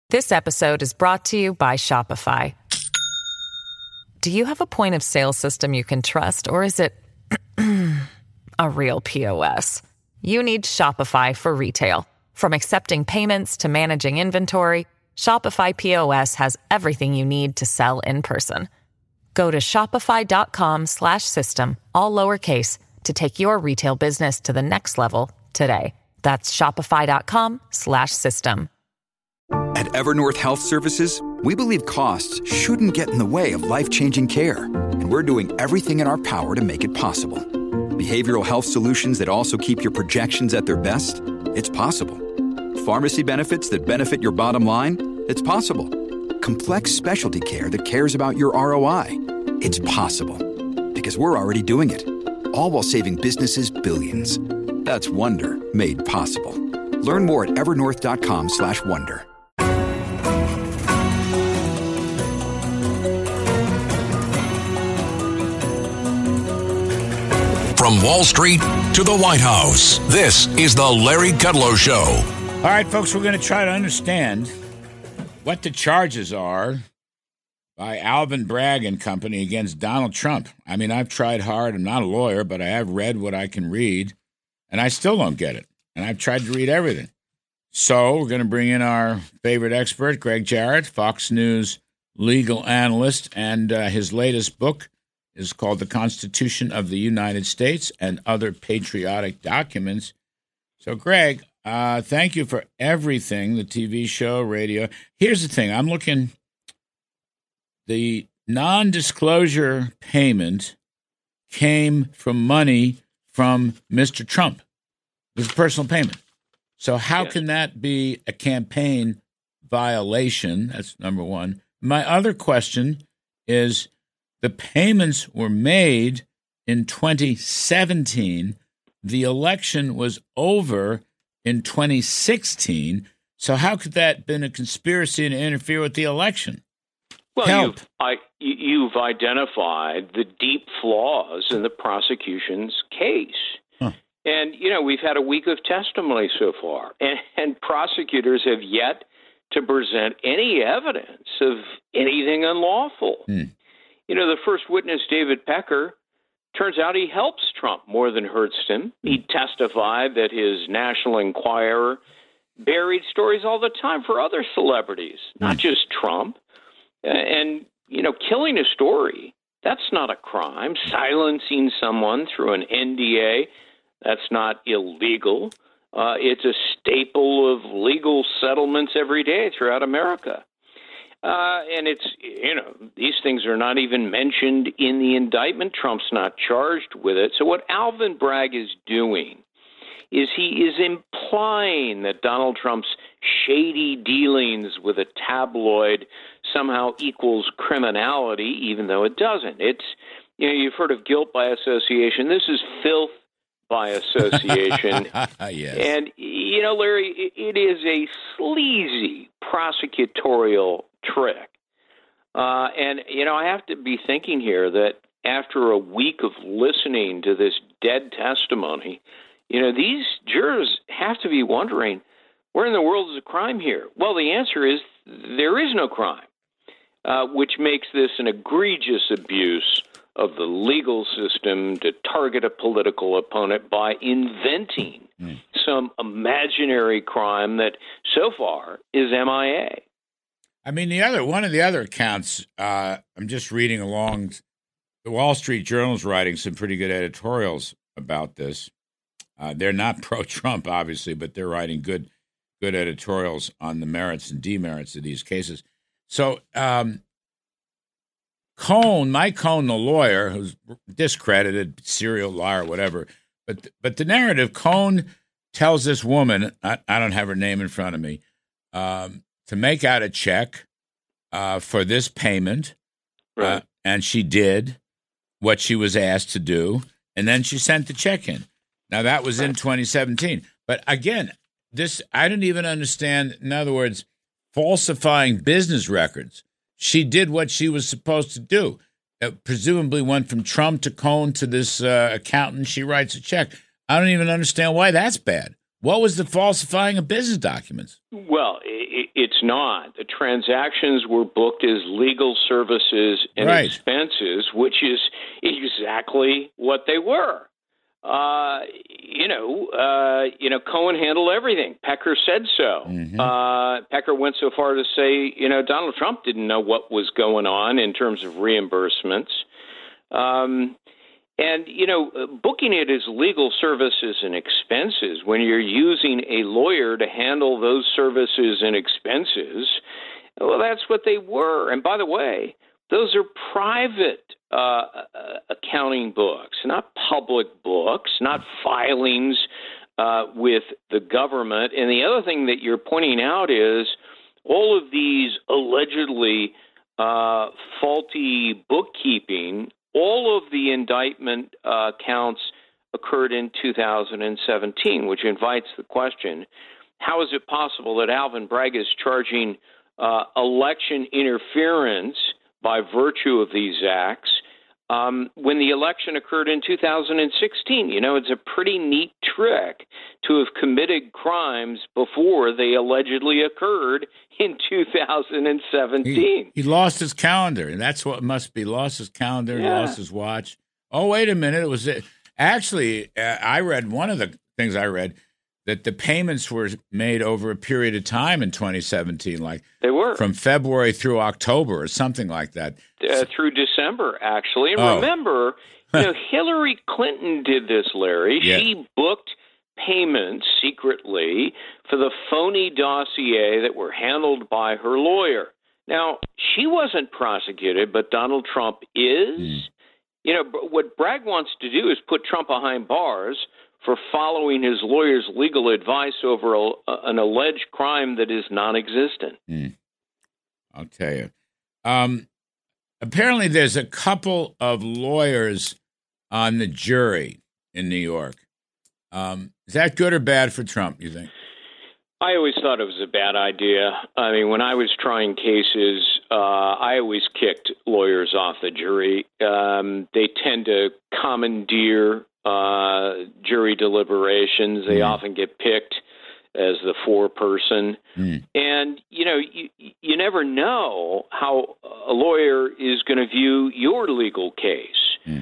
This episode is brought to you by Shopify. Do you have a point of sale system you can trust, or is it a real POS? You need Shopify for retail. From accepting payments to managing inventory, Shopify POS has everything you need to sell in person. Go to shopify.com/system, all lowercase, to take your retail business to the next level today. That's shopify.com/system. At Evernorth Health Services, we believe costs shouldn't get in the way of life-changing care, and we're doing everything in our power to make it possible. Behavioral health solutions that also keep your projections at their best? It's possible. Pharmacy benefits that benefit your bottom line? It's possible. Complex specialty care that cares about your ROI? It's possible. Because we're already doing it. All while saving businesses billions. That's Wonder made possible. Learn more at evernorth.com/wonder. From Wall Street to the White House, this is the Larry Kudlow Show. All right, folks, we're going to try to understand what the charges are by Alvin Bragg and company against Donald Trump. I mean, I've tried hard. I'm not a lawyer, but I have read what I can read, and I still don't get it. And I've tried to read everything. So we're going to bring in our favorite expert, Greg Jarrett, Fox News legal analyst, and his latest book is called The Constitution of the United States and Other Patriotic Documents. So, Greg, thank you for everything, the TV show, radio. Here's the thing. I'm looking, the non-disclosure payment came from money from Mr. Trump. It was a personal payment. So how can that be a campaign violation? That's number one. My other question is, the payments were made in 2017. The election was over in 2016. So how could that have been a conspiracy to interfere with the election? Well, you've identified the deep flaws in the prosecution's case. Huh. And, we've had a week of testimony so far, and prosecutors have yet to present any evidence of anything unlawful. The first witness, David Pecker, turns out he helps Trump more than hurts him. He testified that his National Enquirer buried stories all the time for other celebrities, not just Trump. And, killing a story, that's not a crime. Silencing someone through an NDA, that's not illegal. It's a staple of legal settlements every day throughout America. And it's, these things are not even mentioned in the indictment. Trump's not charged with it. So what Alvin Bragg is doing is he is implying that Donald Trump's shady dealings with a tabloid somehow equals criminality, even though it doesn't. It's, you've heard of guilt by association. This is filth by association. Yes. And, Larry, it is a sleazy prosecutorial trick. And, I have to be thinking here that after a week of listening to this dead testimony, these jurors have to be wondering, where in the world is the crime here? Well, the answer is there is no crime, which makes this an egregious abuse of the legal system to target a political opponent by inventing some imaginary crime that so far is MIA. I mean, one of the other accounts, I'm just reading along, the Wall Street Journal's writing some pretty good editorials about this. They're not pro-Trump, obviously, but they're writing good editorials on the merits and demerits of these cases. So Mike Cohn, the lawyer, who's discredited, serial liar, whatever, but the narrative, Cohn tells this woman, I don't have her name in front of me, to make out a check for this payment, right. And she did what she was asked to do, and then she sent the check in. Now, that was in 2017. But again, I didn't even understand, in other words, falsifying business records. She did what she was supposed to do. Presumably went from Trump to Cohn to this accountant. She writes a check. I don't even understand why that's bad. What was the falsifying of business documents? Well, it's not. The transactions were booked as legal services and expenses, which is exactly what they were. Cohen handled everything. Pecker said so. Mm-hmm. Pecker went so far to say, Donald Trump didn't know what was going on in terms of reimbursements. Booking it as legal services and expenses when you're using a lawyer to handle those services and expenses, well, that's what they were. And by the way, those are private accounting books, not public books, not filings with the government. And the other thing that you're pointing out is all of these allegedly faulty bookkeeping, all of the indictment counts occurred in 2017, which invites the question, how is it possible that Alvin Bragg is charging election interference by virtue of these acts when the election occurred in 2016? It's a pretty neat trick to have committed crimes before they allegedly occurred in 2017. He lost his calendar, and that's what it must be. Lost his calendar, He lost his watch. Oh, wait a minute. It was actually, I read one of the things I read, that the payments were made over a period of time in 2017, like they were from February through October or something like that. Through December, actually. And remember, Hillary Clinton did this, Larry. Yeah. She booked payments secretly for the phony dossier that were handled by her lawyer. Now, she wasn't prosecuted, but Donald Trump is. What Bragg wants to do is put Trump behind bars for following his lawyer's legal advice over an alleged crime that is non-existent. I'll tell you. Apparently, there's a couple of lawyers on the jury in New York. Is that good or bad for Trump, you think? I always thought it was a bad idea. I mean, when I was trying cases, I always kicked lawyers off the jury. They tend to commandeer jury deliberations. They often get picked as the foreperson. And, you never know how a lawyer is going to view your legal case.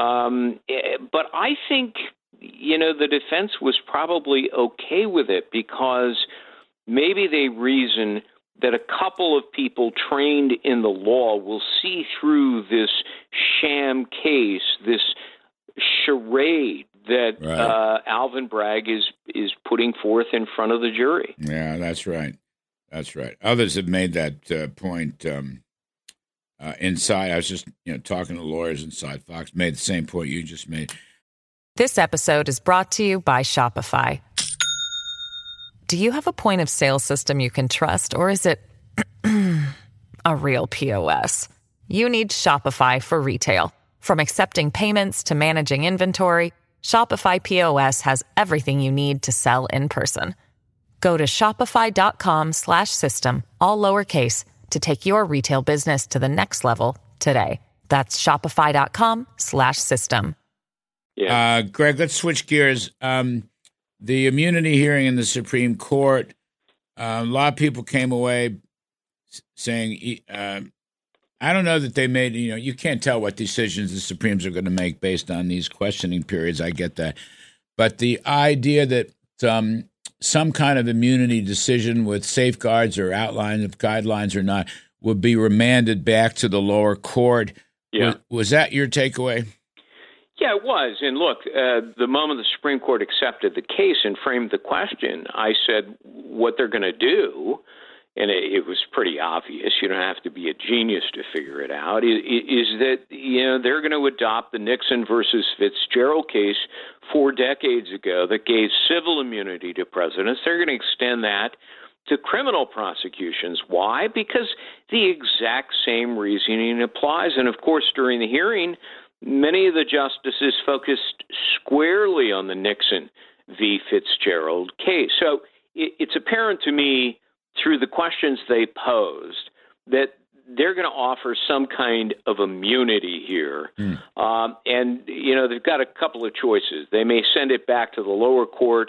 But I think, the defense was probably okay with it because maybe they reason that a couple of people trained in the law will see through this sham case, this charade that Alvin Bragg is putting forth in front of the jury. Yeah, that's right. That's right. Others have made that point inside. I was just talking to lawyers inside Fox, made the same point you just made. This episode is brought to you by Shopify. Do you have a point of sale system you can trust, or is it a real POS? You need Shopify for retail. From accepting payments to managing inventory, Shopify POS has everything you need to sell in person. Go to shopify.com/system, all lowercase, to take your retail business to the next level today. That's shopify.com/system. Yeah. Greg, let's switch gears. The immunity hearing in the Supreme Court, a lot of people came away saying, I don't know that they made, you can't tell what decisions the Supremes are going to make based on these questioning periods. I get that. But the idea that some kind of immunity decision with safeguards or outline of guidelines or not would be remanded back to the lower court. Yeah. Was that your takeaway? Yeah, it was. And look, the moment the Supreme Court accepted the case and framed the question, I said what they're going to do, and it was pretty obvious, you don't have to be a genius to figure it out, is that they're going to adopt the Nixon versus Fitzgerald case 4 decades ago that gave civil immunity to presidents. They're going to extend that to criminal prosecutions. Why? Because the exact same reasoning applies. And, of course, during the hearing, many of the justices focused squarely on the Nixon v. Fitzgerald case. So it's apparent to me through the questions they posed that they're going to offer some kind of immunity here. And, they've got a couple of choices. They may send it back to the lower court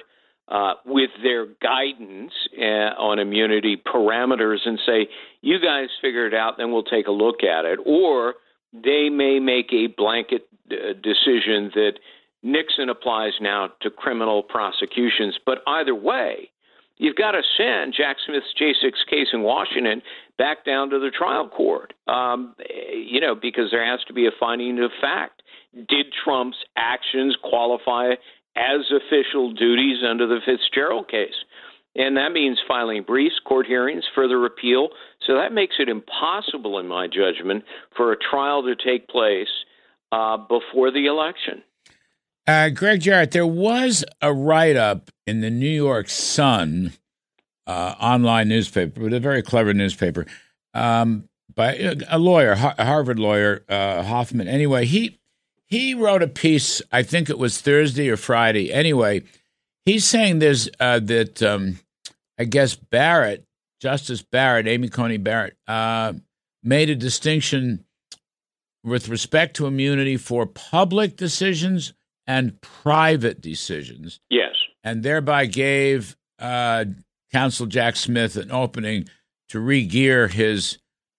with their guidance on immunity parameters and say, you guys figure it out, then we'll take a look at it. Or they may make a blanket decision that Nixon applies now to criminal prosecutions. But either way, you've got to send Jack Smith's J6 case in Washington back down to the trial court, because there has to be a finding of fact. Did Trump's actions qualify as official duties under the Fitzgerald case? And that means filing briefs, court hearings, further appeal. So that makes it impossible, in my judgment, for a trial to take place before the election. Greg Jarrett, there was a write-up in the New York Sun online newspaper, but a very clever newspaper, by a lawyer, a Harvard lawyer, Hoffman. Anyway, he wrote a piece, I think it was Thursday or Friday. Anyway, he's saying there's that I guess Justice Barrett, Amy Coney Barrett, made a distinction with respect to immunity for public decisions and private decisions. Yes. And thereby gave Counsel Jack Smith an opening to re-gear his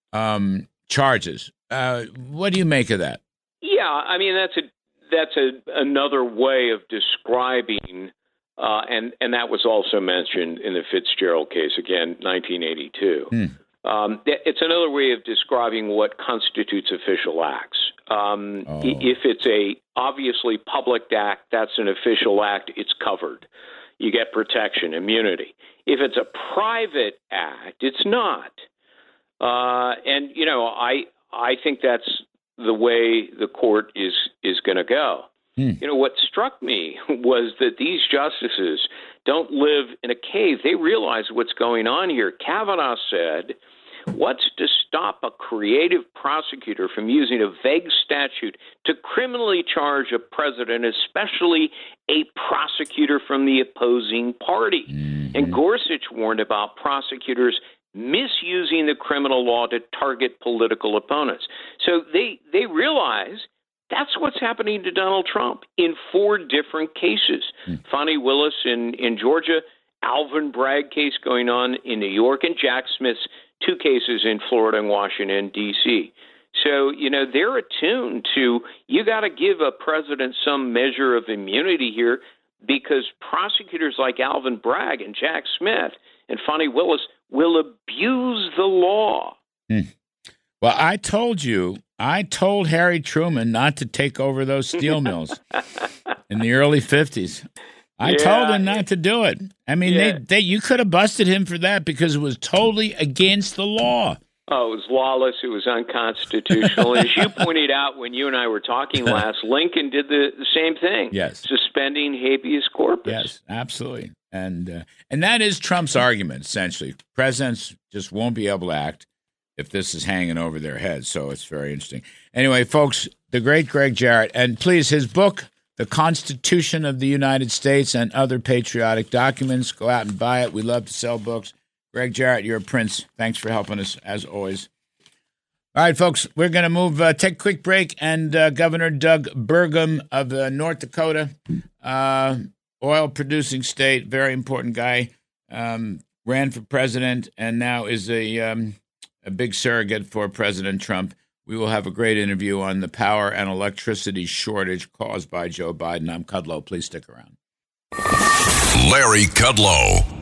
charges. What do you make of that? Yeah, I mean, that's another way of describing, and that was also mentioned in the Fitzgerald case, again, 1982. It's another way of describing what constitutes official acts. If it's a obviously public act, that's an official act, it's covered. You get protection, immunity. If it's a private act, it's not. And, I think that's the way the court is going to go. What struck me was that these justices don't live in a cave. They realize what's going on here. Kavanaugh said, what's to stop a creative prosecutor from using a vague statute to criminally charge a president, especially a prosecutor from the opposing party? And Gorsuch warned about prosecutors misusing the criminal law to target political opponents. So they realize that's what's happening to Donald Trump in 4 different cases. Fani Willis in Georgia, Alvin Bragg case going on in New York, and Jack Smith's 2 cases in Florida and Washington, D.C. So, they're attuned to, you got to give a president some measure of immunity here, because prosecutors like Alvin Bragg and Jack Smith and Fani Willis will abuse the law. Well, I told Harry Truman not to take over those steel mills in the early 50s. I told him not to do it. I mean, you could have busted him for that because it was totally against the law. Oh, it was lawless. It was unconstitutional. As you pointed out when you and I were talking last, Lincoln did the same thing. Yes. Suspending habeas corpus. Yes, absolutely. And that is Trump's argument, essentially. Presidents just won't be able to act if this is hanging over their heads. So it's very interesting. Anyway, folks, the great Greg Jarrett. And please, his book, The Constitution of the United States and Other Patriotic Documents. Go out and buy it. We love to sell books. Greg Jarrett, you're a prince. Thanks for helping us, as always. All right, folks, we're going to move, take a quick break, and Governor Doug Burgum of North Dakota, oil-producing state, very important guy, ran for president and now is a big surrogate for President Trump. We will have a great interview on the power and electricity shortage caused by Joe Biden. I'm Kudlow. Please stick around. Larry Kudlow.